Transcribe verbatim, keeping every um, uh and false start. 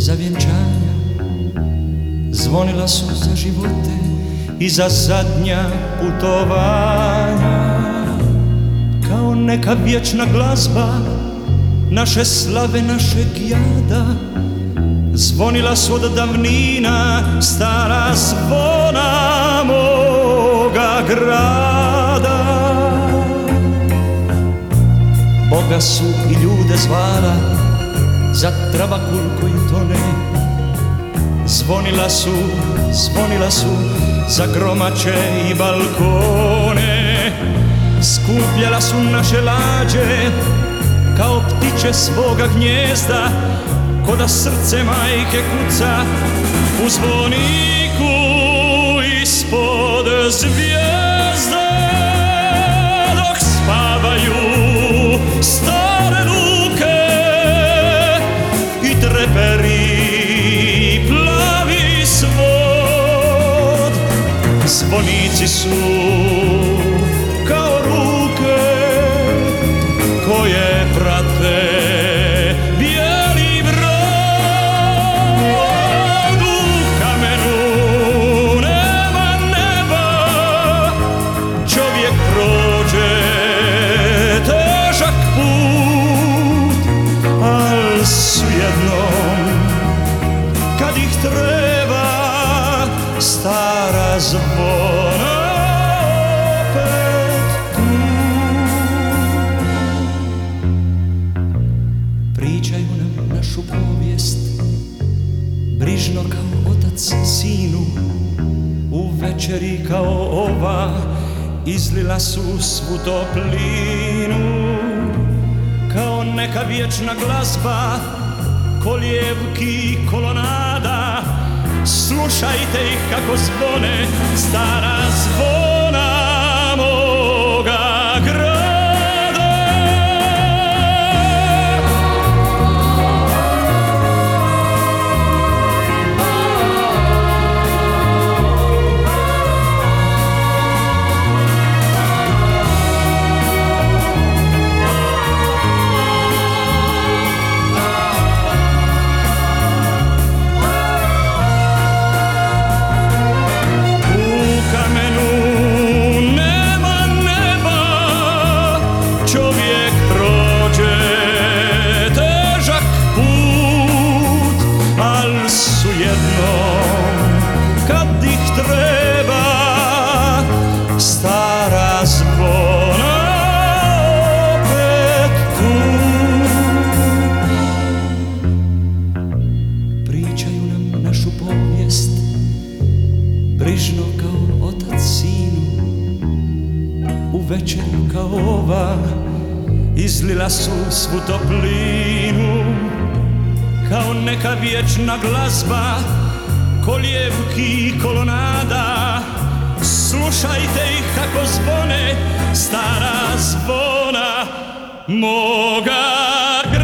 za vjenčanja, zvonila su za živote i za zadnja putovanja. Kao neka vječna glazba naše slave, našeg jada, zvonila su od davnina stara zvona moga grada. Boga su i ljude zvala za trabakul koji tone, zvonila su, zvonila su za gromače i balkone. Skupljala su naše lađe kao ptiće svoga gnjezda, ko da srce majke kuca u zvoniku ispod zvijezde. Dok spavaju stare ruke i treperi plavi svod, zvonici su kao ruke koje prate bijeli brod. U kamenu nema neba, čovjek prođe težak put, al svijednom kad ih treba stara zvona opet tu. Pričaju nam našu povijest brižno kao otac sinu, u večeri kao ova izlila su svu toplinu. Kao neka vječna glazba kolijevki kolonada, slušajte ih kako zvone stara zvona moga grada. Čovjek prođe težak put, al su jednom kad ih treba stara zvona opet tu. Pričaju nam našu povijest brižno kao otac sinu, u večer kao ova izlila su svu toplinu. Kao neka vječna glazba kolijevki i kolonada, slušajte ih kako zvone stara zvona moga grada.